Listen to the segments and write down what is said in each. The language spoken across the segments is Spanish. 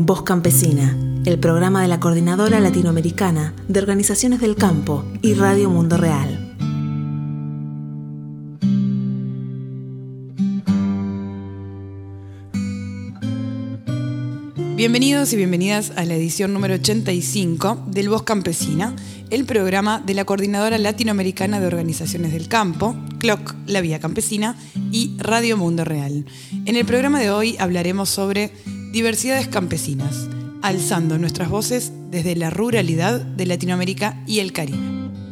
Voz Campesina, el programa de la Coordinadora Latinoamericana de Organizaciones del Campo y Radio Mundo Real. Bienvenidos y bienvenidas a la edición número 85 del Voz Campesina, el programa de la Coordinadora Latinoamericana de Organizaciones del Campo, CLOC, La Vía Campesina y Radio Mundo Real. En el programa de hoy hablaremos sobre diversidades campesinas, alzando nuestras voces desde la ruralidad de Latinoamérica y el Caribe.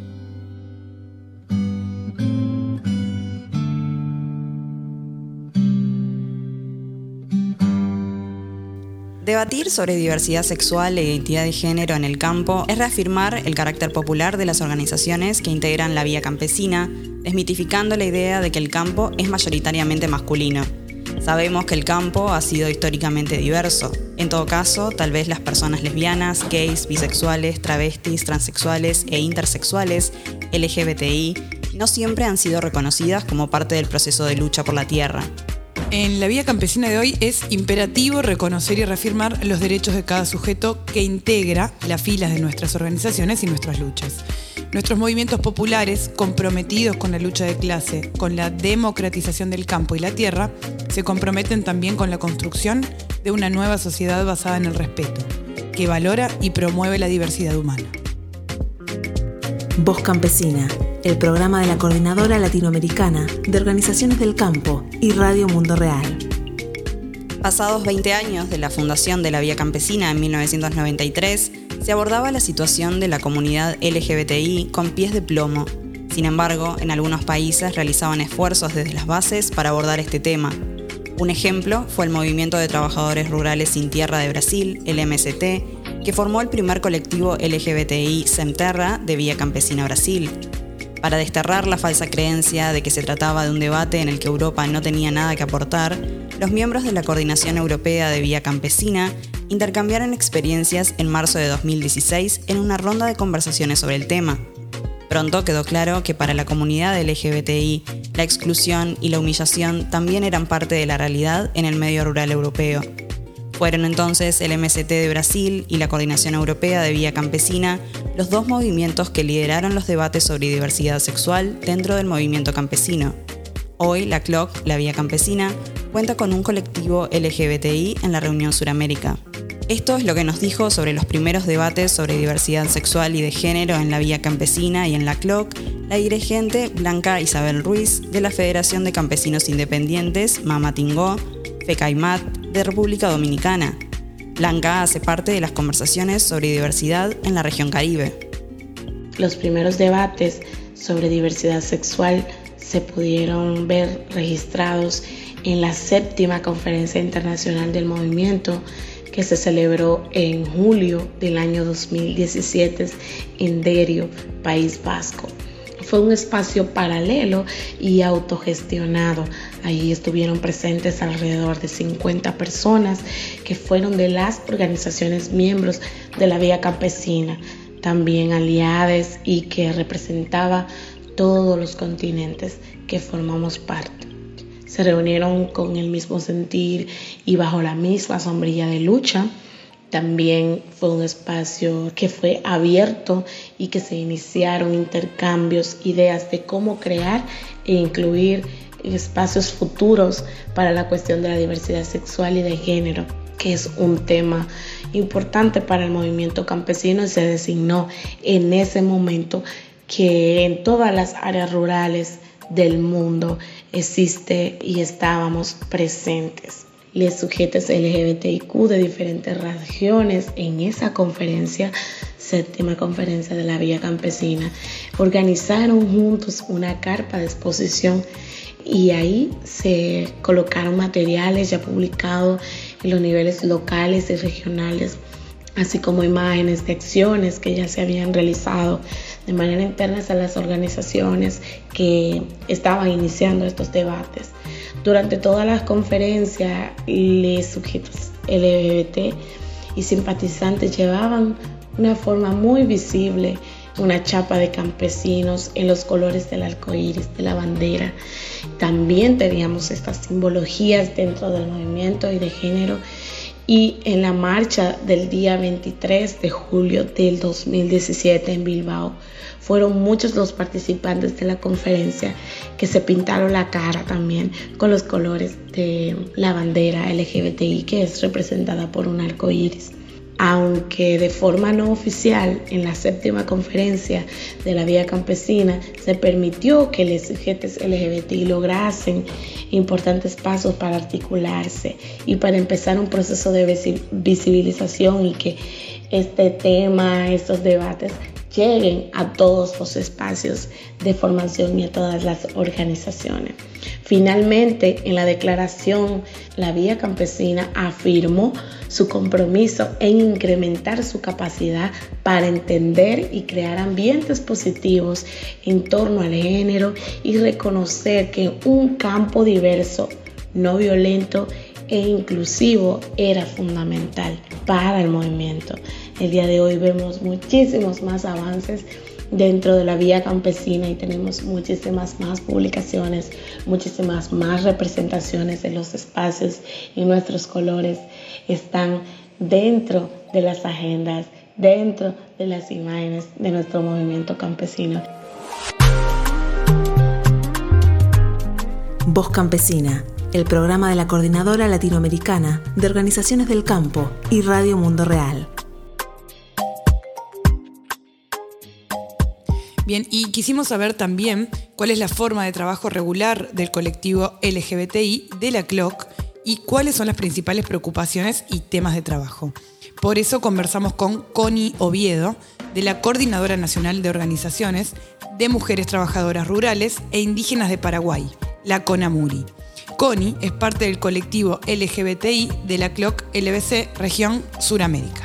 Debatir sobre diversidad sexual e identidad de género en el campo es reafirmar el carácter popular de las organizaciones que integran la vía campesina, desmitificando la idea de que el campo es mayoritariamente masculino. Sabemos que el campo ha sido históricamente diverso. En todo caso, tal vez las personas lesbianas, gays, bisexuales, travestis, transexuales e intersexuales, LGBTI, no siempre han sido reconocidas como parte del proceso de lucha por la tierra. En la vía campesina de hoy es imperativo reconocer y reafirmar los derechos de cada sujeto que integra las filas de nuestras organizaciones y nuestras luchas. Nuestros movimientos populares, comprometidos con la lucha de clase, con la democratización del campo y la tierra, se comprometen también con la construcción de una nueva sociedad basada en el respeto, que valora y promueve la diversidad humana. Voz Campesina, el programa de la Coordinadora Latinoamericana de Organizaciones del Campo y Radio Mundo Real. Pasados 20 años de la fundación de la Vía Campesina en 1993, se abordaba la situación de la comunidad LGBTI con pies de plomo. Sin embargo, en algunos países realizaban esfuerzos desde las bases para abordar este tema. Un ejemplo fue el Movimiento de Trabajadores Rurales Sin Tierra de Brasil, el MST, que formó el primer colectivo LGBTI Sem Terra de Vía Campesina Brasil. Para desterrar la falsa creencia de que se trataba de un debate en el que Europa no tenía nada que aportar, los miembros de la Coordinación Europea de Vía Campesina intercambiaron experiencias en marzo de 2016 en una ronda de conversaciones sobre el tema. Pronto quedó claro que para la comunidad LGBTI, la exclusión y la humillación también eran parte de la realidad en el medio rural europeo. Fueron entonces el MST de Brasil y la Coordinación Europea de Vía Campesina los dos movimientos que lideraron los debates sobre diversidad sexual dentro del movimiento campesino. Hoy, la CLOC, la Vía Campesina, cuenta con un colectivo LGBTI en la Reunión Suramérica. Esto es lo que nos dijo sobre los primeros debates sobre diversidad sexual y de género en la Vía Campesina y en la CLOC, la dirigente Blanca Isabel Ruiz de la Federación de Campesinos Independientes, Mamatingó, FECAIMAT, de República Dominicana. Blanca hace parte de las conversaciones sobre diversidad en la región Caribe. Los primeros debates sobre diversidad sexual se pudieron ver registrados en la 7ª Conferencia Internacional del Movimiento, que se celebró en julio del año 2017 en Derio, País Vasco. Fue un espacio paralelo y autogestionado. Allí estuvieron presentes alrededor de 50 personas que fueron de las organizaciones miembros de la Vía Campesina, también aliadas y que representaba todos los continentes que formamos parte. Se reunieron con el mismo sentir y bajo la misma sombrilla de lucha. También fue un espacio que fue abierto y que se iniciaron intercambios, ideas de cómo crear e incluir espacios futuros para la cuestión de la diversidad sexual y de género, que es un tema importante para el movimiento campesino, y se designó en ese momento que en todas las áreas rurales del mundo existe y estábamos presentes. Los sujetos LGBTIQ de diferentes regiones en esa conferencia, 7ª Conferencia de la Vía Campesina, organizaron juntos una carpa de exposición y ahí se colocaron materiales ya publicados en los niveles locales y regionales, así como imágenes de acciones que ya se habían realizado de manera interna a las organizaciones que estaban iniciando estos debates. Durante todas las conferencias, los sujetos LGBT y simpatizantes llevaban una forma muy visible una chapa de campesinos en los colores del arco iris, de la bandera. También teníamos estas simbologías dentro del movimiento y de género Y en la marcha del día 23 de julio del 2017 en Bilbao, fueron muchos los participantes de la conferencia que se pintaron la cara también con los colores de la bandera LGBTI, que es representada por un arco iris. Aunque de forma no oficial, en la 7ª conferencia de la Vía Campesina se permitió que los sujetos LGBTI lograsen importantes pasos para articularse y para empezar un proceso de visibilización, y que este tema, estos debates lleguen a todos los espacios de formación y a todas las organizaciones. Finalmente, en la declaración, la Vía Campesina afirmó su compromiso en incrementar su capacidad para entender y crear ambientes positivos en torno al género y reconocer que un campo diverso, no violento e inclusivo era fundamental para el movimiento. El día de hoy vemos muchísimos más avances dentro de la Vía Campesina y tenemos muchísimas más publicaciones, muchísimas más representaciones en los espacios, y nuestros colores están dentro de las agendas, dentro de las imágenes de nuestro movimiento campesino. Voz Campesina, el programa de la Coordinadora Latinoamericana de Organizaciones del Campo y Radio Mundo Real. Bien, y quisimos saber también cuál es la forma de trabajo regular del colectivo LGBTI de la CLOC y cuáles son las principales preocupaciones y temas de trabajo. Por eso conversamos con Connie Oviedo, de la Coordinadora Nacional de Organizaciones de Mujeres Trabajadoras Rurales e Indígenas de Paraguay, la CONAMURI. Connie es parte del colectivo LGBTI de la CLOC LBC Región Suramérica.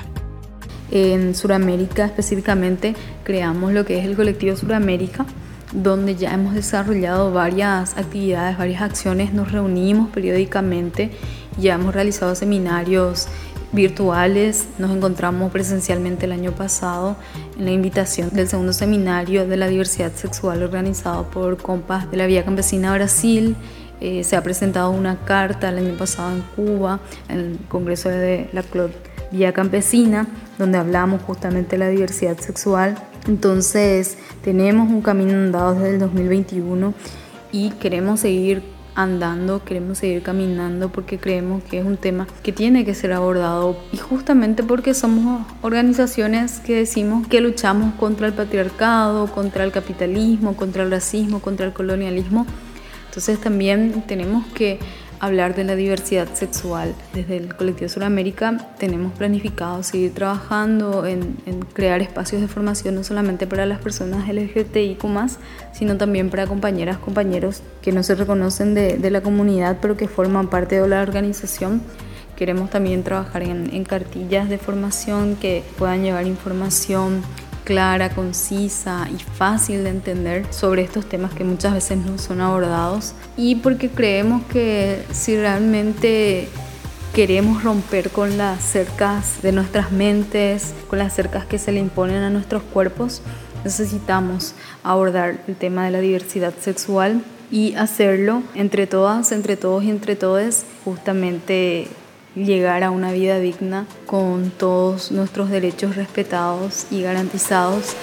En Suramérica específicamente creamos lo que es el colectivo Suramérica, donde ya hemos desarrollado varias actividades, varias acciones, nos reunimos periódicamente, ya hemos realizado seminarios virtuales, nos encontramos presencialmente el año pasado en la invitación del segundo seminario de la diversidad sexual organizado por compas de la Vía Campesina Brasil. Se ha presentado una carta el año pasado en Cuba, en el Congreso de la CLOC Vía Campesina, donde hablamos justamente de la diversidad sexual. Entonces tenemos un camino andado desde el 2021 y queremos seguir andando, queremos seguir caminando, porque creemos que es un tema que tiene que ser abordado, y justamente porque somos organizaciones que decimos que luchamos contra el patriarcado, contra el capitalismo, contra el racismo, contra el colonialismo. Entonces también tenemos que hablar de la diversidad sexual. Desde el colectivo Suramérica tenemos planificado seguir trabajando en crear espacios de formación no solamente para las personas LGBTIQ+, sino también para compañeras, compañeros que no se reconocen de la comunidad pero que forman parte de la organización. Queremos también trabajar en cartillas de formación que puedan llevar información clara, concisa y fácil de entender sobre estos temas que muchas veces no son abordados, y porque creemos que si realmente queremos romper con las cercas de nuestras mentes, con las cercas que se le imponen a nuestros cuerpos, necesitamos abordar el tema de la diversidad sexual y hacerlo entre todas, entre todos y entre todes, justamente llegar a una vida digna con todos nuestros derechos respetados y garantizados.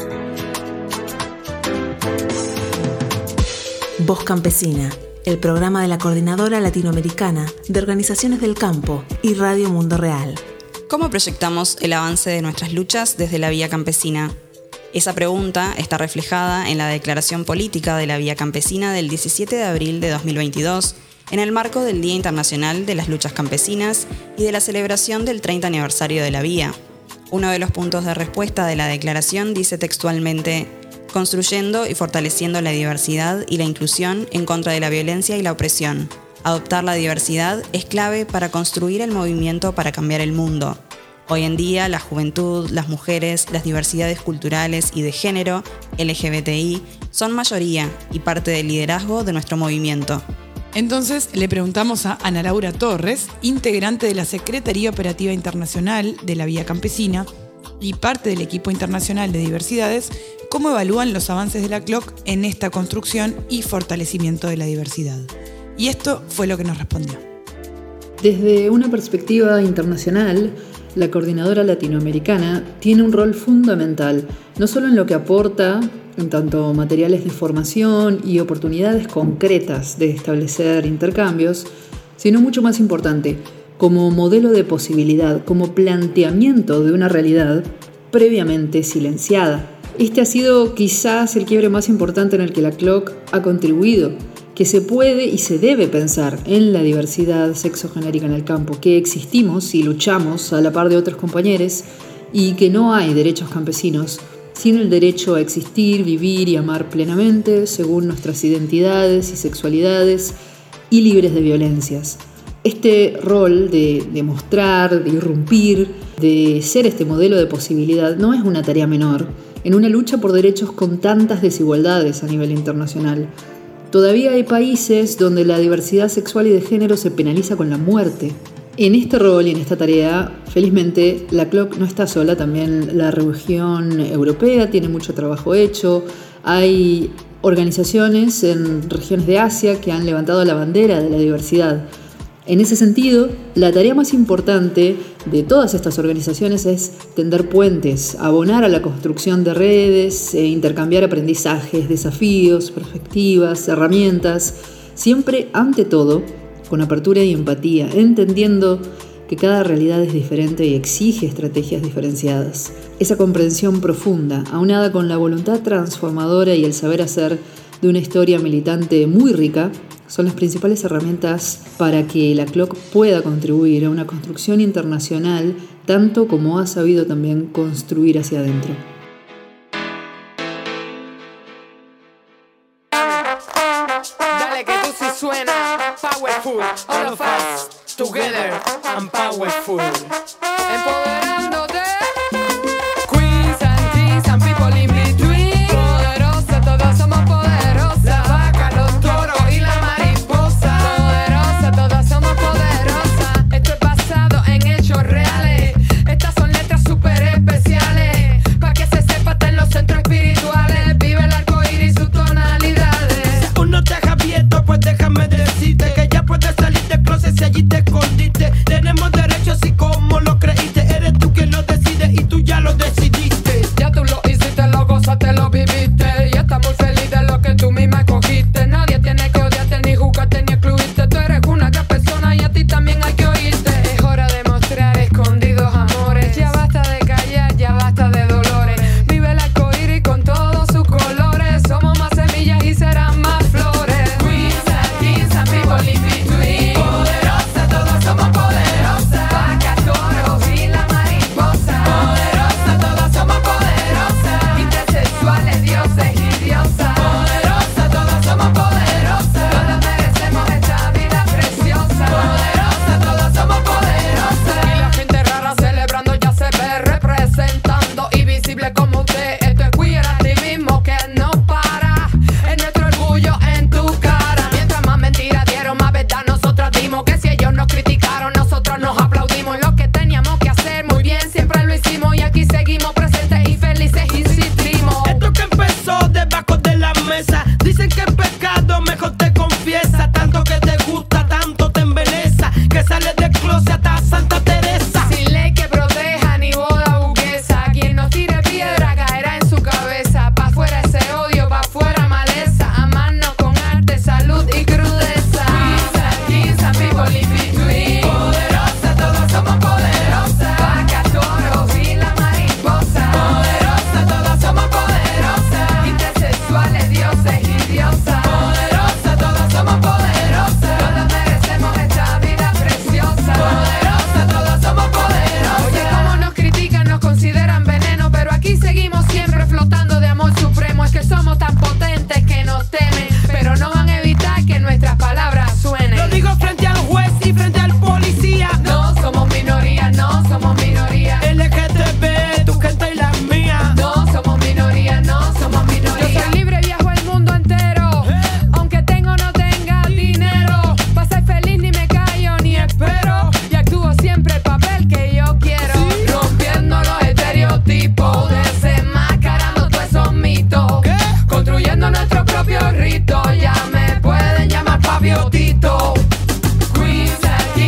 Voz Campesina, el programa de la Coordinadora Latinoamericana de Organizaciones del Campo y Radio Mundo Real. ¿Cómo proyectamos el avance de nuestras luchas desde la Vía Campesina? Esa pregunta está reflejada en la declaración política de la Vía Campesina del 17 de abril de 2022, en el marco del Día Internacional de las Luchas Campesinas y de la celebración del 30 aniversario de la Vía. Uno de los puntos de respuesta de la declaración dice textualmente: construyendo y fortaleciendo la diversidad y la inclusión en contra de la violencia y la opresión. Adoptar la diversidad es clave para construir el movimiento para cambiar el mundo. Hoy en día, la juventud, las mujeres, las diversidades culturales y de género, LGBTI, son mayoría y parte del liderazgo de nuestro movimiento. Entonces le preguntamos a Ana Laura Torres, integrante de la Secretaría Operativa Internacional de la Vía Campesina y parte del equipo internacional de diversidades, cómo evalúan los avances de la CLOC en esta construcción y fortalecimiento de la diversidad. Y esto fue lo que nos respondió. Desde una perspectiva internacional, la Coordinadora Latinoamericana tiene un rol fundamental, no solo en lo que aporta en tanto materiales de formación y oportunidades concretas de establecer intercambios, sino mucho más importante, como modelo de posibilidad, como planteamiento de una realidad previamente silenciada. Este ha sido quizás el quiebre más importante en el que la CLOC ha contribuido, que se puede y se debe pensar en la diversidad sexogenérica en el campo, que existimos y luchamos a la par de otros compañeros y que no hay derechos campesinos sino el derecho a existir, vivir y amar plenamente según nuestras identidades y sexualidades y libres de violencias. Este rol de mostrar, de irrumpir, de ser este modelo de posibilidad no es una tarea menor en una lucha por derechos con tantas desigualdades a nivel internacional. Todavía hay países donde la diversidad sexual y de género se penaliza con la muerte. En este rol y en esta tarea, felizmente, la CLOC no está sola, también la región europea tiene mucho trabajo hecho. Hay organizaciones en regiones de Asia que han levantado la bandera de la diversidad. En ese sentido, la tarea más importante de todas estas organizaciones es tender puentes, abonar a la construcción de redes, intercambiar aprendizajes, desafíos, perspectivas, herramientas, siempre ante todo con apertura y empatía, entendiendo que cada realidad es diferente y exige estrategias diferenciadas. Esa comprensión profunda, aunada con la voluntad transformadora y el saber hacer de una historia militante muy rica, son las principales herramientas para que la CLOC pueda contribuir a una construcción internacional, tanto como ha sabido también construir hacia adentro. Dale que tú sí suena powerful, all of us together and powerful. Empoderándote, queens and kings and people in between. Poderosa, todos somos poderosas. La vaca, los toros y la mariposa. Poderosa, todos somos poderosas. Esto es basado en hechos reales. Estas son letras súper especiales. Pa' que se sepa, está en los centros espirituales. Vive el arco iris y sus tonalidades. Si uno te deja abierto, pues déjame decirte que ya puedes salir del closet si allí te escondiste. Tenemos derecho así como lo creíste. Eres tú quien lo decide y tú ya lo decidiste. Ya tú lo hiciste, lo gozaste, lo viviste. Y estás muy feliz de lo que tú misma escogiste. Nadie tiene que odiarte, ni juzgarte, ni excluirte. Tú eres una gran persona y a ti también hay que oírte. Es hora de mostrar escondidos amores. Ya basta de callar, ya basta de dolores. Vive el arcoíris con todos sus colores. Somos más semillas y serán más flores. Queens and kings and people in between. Poderosa, todos somos poderosas. Vacas, toros y la mariposa. Poderosa, todos somos poderosas. Intersexuales, dioses y diosas. Poderosa, todos somos poderosas. Todos merecemos esta vida preciosa. Poderosa, todos somos poderosas. Y la gente rara celebrando ya se ve representando y visible como usted. Esto es queer activismo que no para. Es nuestro orgullo en tu cara. Mientras más mentiras dieron, más verdad nosotros dimos. Que si ellos nos criticaron, nosotros nos aplaudimos. Lo que teníamos que hacer muy bien, siempre lo hicimos. Y aquí seguimos presentes y felices insistimos. Esto que empezó debajo de la mesa. Dicen que es pecado, mejor te confiesa. Tanto que te gusta, tanto te embeleza, que sales del closet hasta Santa Teresa. Sin ley que proteja ni boda burguesa. Quien nos tire piedra caerá en su cabeza. Pa' fuera ese odio, pa' fuera maleza. Amarnos con arte, salud y crudeza. Queens and kings and people in between. Poderosa, todos somos poderosas. Vacas, toros y la mariposa. Poderosa, todos somos poderosas. Intersexuales, dioses y diosas. Poderosa, todos somos poderosas. Todos merecemos esta vida preciosa. Poderosa, todos somos poderosos. Oye, como nos critican, nos consideran veneno, pero aquí seguimos siempre flotando de amor supremo. Es que somos tan potentes que nos temen, pero no van a evitar que nuestras palabras suenen. Lo digo frente al juez y frente al policía. No somos minoría, no somos minoría. LGTB, tu gente y la mía. No somos minoría, no somos minoría. Yo soy libre, viajo el mundo entero, aunque tengo o no tenga dinero. Pa' ser feliz ni me callo ni espero, y actúo siempre el papel que yo quiero. Rompiendo los estereotipos, desenmascarando todos esos mitos. Construyendo nuestro propio rito, ya me pueden llamar papiotito. Queens and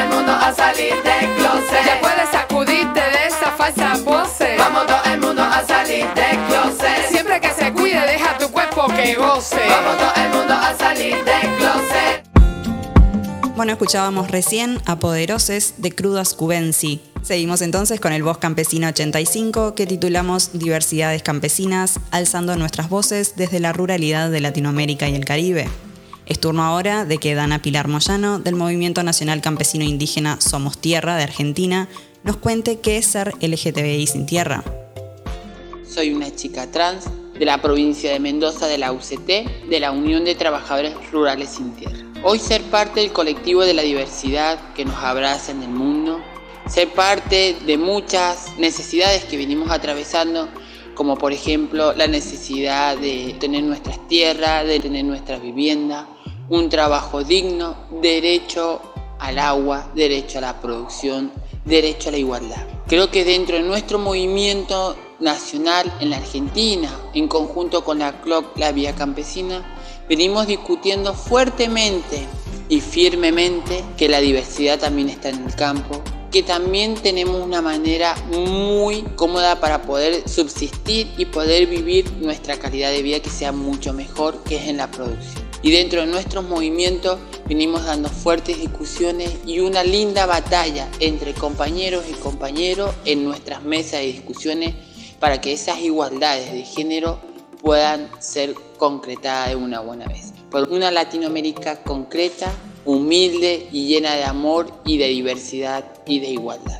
el mundo a salir del closet. Ya puedes sacudirte de esa falsa pose. Vamos todo el mundo a salir del closet. Siempre que se cuide, deja tu cuerpo que goce. Vamos todo el mundo a salir del closet. Bueno, escuchábamos recién a Poderoses de Crudas Cubensi. Seguimos entonces con el Voz Campesina 85 que titulamos Diversidades Campesinas, alzando nuestras voces desde la ruralidad de Latinoamérica y el Caribe. Es turno ahora de que Dana Pilar Moyano, del Movimiento Nacional Campesino Indígena Somos Tierra de Argentina, nos cuente qué es ser LGTBI sin tierra. Soy una chica trans de la provincia de Mendoza de la UCT, de la Unión de Trabajadores Rurales Sin Tierra. Hoy ser parte del colectivo de la diversidad que nos abraza en el mundo, ser parte de muchas necesidades que venimos atravesando, como por ejemplo la necesidad de tener nuestras tierras, de tener nuestras viviendas, un trabajo digno, derecho al agua, derecho a la producción, derecho a la igualdad. Creo que dentro de nuestro movimiento nacional en la Argentina, en conjunto con la CLOC, la Vía Campesina, venimos discutiendo fuertemente y firmemente que la diversidad también está en el campo, que también tenemos una manera muy cómoda para poder subsistir y poder vivir nuestra calidad de vida que sea mucho mejor, que es en la producción. Y dentro de nuestros movimientos venimos dando fuertes discusiones y una linda batalla entre compañeros y compañeros en nuestras mesas de discusiones para que esas igualdades de género puedan ser concretadas de una buena vez. Por una Latinoamérica concreta, humilde y llena de amor y de diversidad y de igualdad.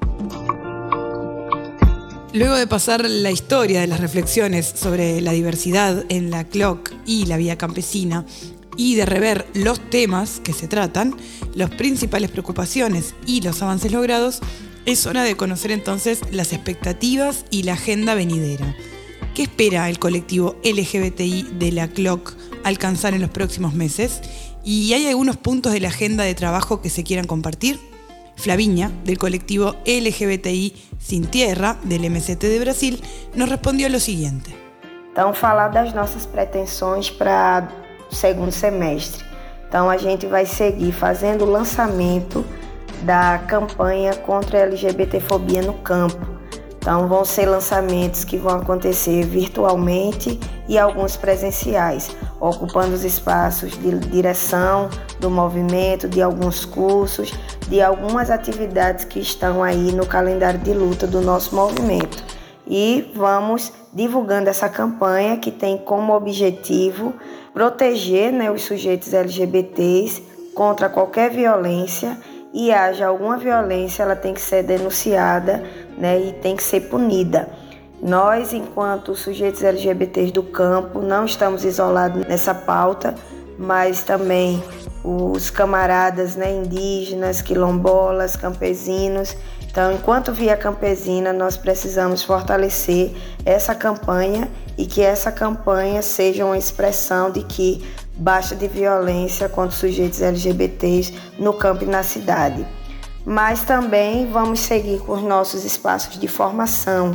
Luego de pasar la historia de las reflexiones sobre la diversidad en la CLOC y la Vía Campesina y de rever los temas que se tratan, las principales preocupaciones y los avances logrados, es hora de conocer entonces las expectativas y la agenda venidera. ¿Qué espera el colectivo LGBTI de la CLOC alcanzar en los próximos meses? ¿Y hay algunos puntos de la agenda de trabajo que se quieran compartir? Flavinha, del colectivo LGBTI Sin Tierra, del MCT de Brasil, nos respondió lo siguiente. Então, falar das nossas pretensões para o segundo semestre. Então, a gente vai seguir fazendo o lançamento da campanha contra a LGBTfobia no campo. Então, vão ser lançamentos que vão acontecer virtualmente e alguns presenciais, ocupando os espaços de direção do movimento, de alguns cursos, de algumas atividades que estão aí no calendário de luta do nosso movimento. E vamos divulgando essa campanha que tem como objetivo proteger, os sujeitos LGBTs contra qualquer violência, e haja alguma violência, ela tem que ser denunciada, e tem que ser punida. Nós, enquanto sujeitos LGBTs do campo, não estamos isolados nessa pauta, mas também os camaradas indígenas, quilombolas, campesinos. Então, enquanto Via Campesina, nós precisamos fortalecer essa campanha e que essa campanha seja uma expressão de que basta de violência contra os sujeitos LGBTs no campo e na cidade. Mas também vamos seguir com os nossos espaços de formação.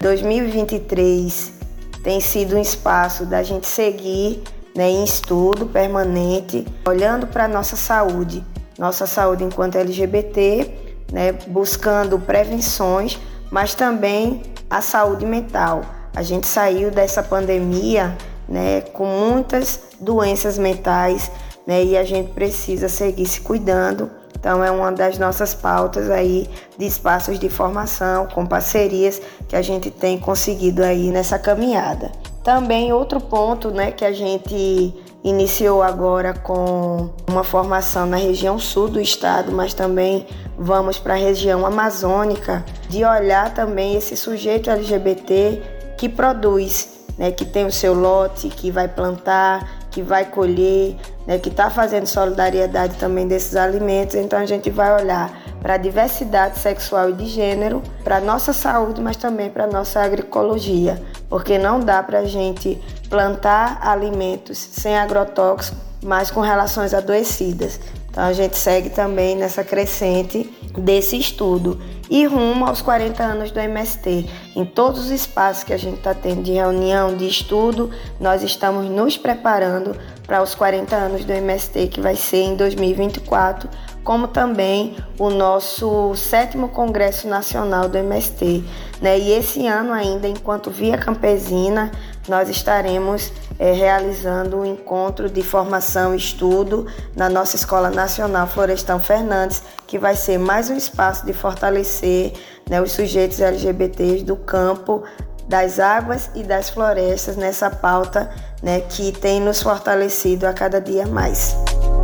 2023 tem sido um espaço da gente seguir em estudo permanente, olhando para a nossa saúde enquanto LGBT, buscando prevenções, mas também a saúde mental. A gente saiu dessa pandemia com muitas doenças mentais, e a gente precisa seguir se cuidando. Então é uma das nossas pautas aí de espaços de formação, com parcerias que a gente tem conseguido aí nessa caminhada. Também outro ponto que a gente iniciou agora com uma formação na região sul do estado, mas também vamos para a região amazônica, de olhar também esse sujeito LGBT que produz, que tem o seu lote, que vai plantar, que vai colher, que está fazendo solidariedade também desses alimentos. Então a gente vai olhar para a diversidade sexual e de gênero, para a nossa saúde, mas também para a nossa agroecologia, porque não dá para a gente plantar alimentos sem agrotóxicos, mas com relações adoecidas. Então a gente segue também nessa crescente desse estudo e rumo aos 40 anos do MST. Em todos os espaços que a gente está tendo de reunião, de estudo, nós estamos nos preparando para os 40 anos do MST, que vai ser em 2024, como também o nosso 7º Congresso Nacional do MST. E esse ano ainda, enquanto Via Campesina, nós estaremos realizando um encontro de formação e estudo na nossa Escola Nacional Florestan Fernandes, que vai ser mais um espaço de fortalecer os sujeitos LGBTs do campo, das águas e das florestas nessa pauta que tem nos fortalecido a cada dia mais.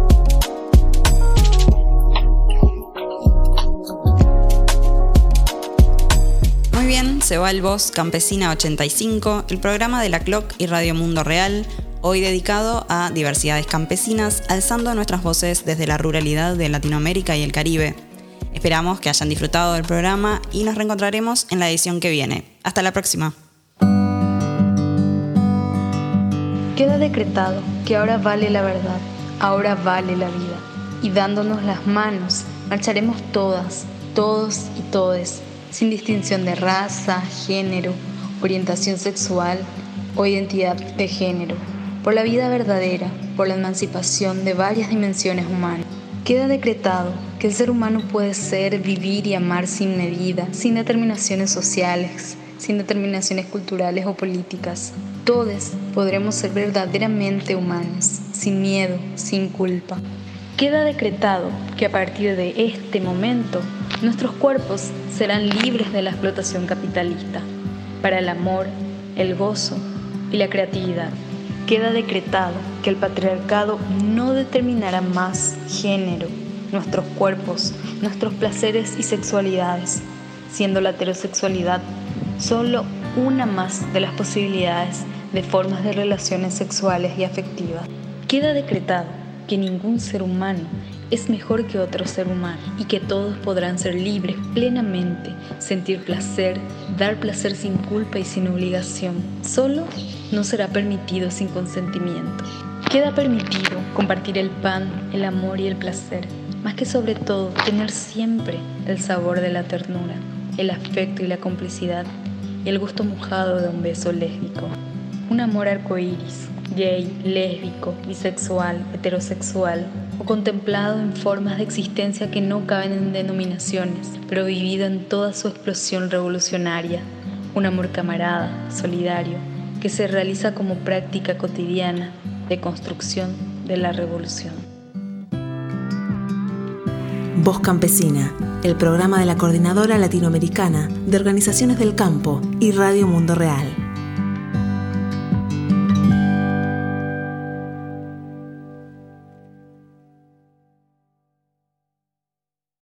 Muy bien, se va el Voz Campesina 85, el programa de la CLOC y Radio Mundo Real, hoy dedicado a diversidades campesinas, alzando nuestras voces desde la ruralidad de Latinoamérica y el Caribe. Esperamos que hayan disfrutado del programa y nos reencontraremos en la edición que viene. Hasta la próxima. Queda decretado que ahora vale la verdad, ahora vale la vida. Y dándonos las manos, marcharemos todas, todos y todes, sin distinción de raza, género, orientación sexual o identidad de género, por la vida verdadera, por la emancipación de varias dimensiones humanas. Queda decretado que el ser humano puede ser, vivir y amar sin medida, sin determinaciones sociales, sin determinaciones culturales o políticas. Todos podremos ser verdaderamente humanos, sin miedo, sin culpa. Queda decretado que a partir de este momento, nuestros cuerpos serán libres de la explotación capitalista, para el amor, el gozo y la creatividad. Queda decretado que el patriarcado no determinará más género, nuestros cuerpos, nuestros placeres y sexualidades, siendo la heterosexualidad solo una más de las posibilidades de formas de relaciones sexuales y afectivas. Queda decretado que ningún ser humano es mejor que otro ser humano y que todos podrán ser libres plenamente, sentir placer, dar placer sin culpa y sin obligación. Solo no será permitido sin consentimiento. Queda permitido compartir el pan, el amor y el placer, más que sobre todo tener siempre el sabor de la ternura, el afecto y la complicidad y el gusto mojado de un beso lésbico. Un amor arcoíris, gay, lésbico, bisexual, heterosexual o contemplado en formas de existencia que no caben en denominaciones, pero vivido en toda su explosión revolucionaria. Un amor camarada, solidario, que se realiza como práctica cotidiana de construcción de la revolución. Voz Campesina, el programa de la Coordinadora Latinoamericana de Organizaciones del Campo y Radio Mundo Real.